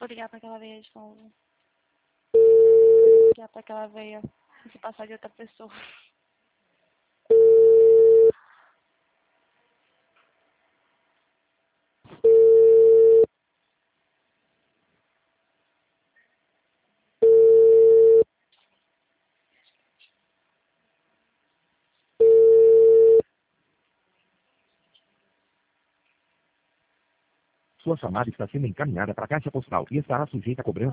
Vou ligar para aquela veia de novo. Ligar para aquela veia e se passar de outra pessoa. Sua chamada está sendo encaminhada para a caixa postal e estará sujeita a cobrança.